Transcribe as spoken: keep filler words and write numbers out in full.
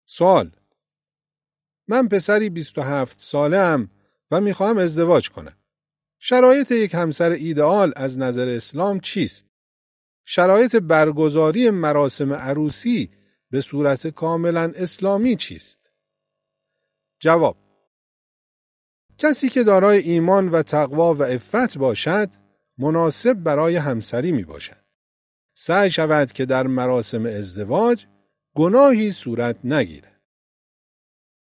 سوال: من پسری بیست و هفت ساله ام و میخواهم ازدواج کنم. شرایط یک همسر ایدئال از نظر اسلام چیست؟ شرایط برگزاری مراسم عروسی به صورت کاملا اسلامی چیست؟ جواب: کسی که دارای ایمان و تقوا و عفت باشد مناسب برای همسری می باشد. سعی شود که در مراسم ازدواج گناهی صورت نگیرد.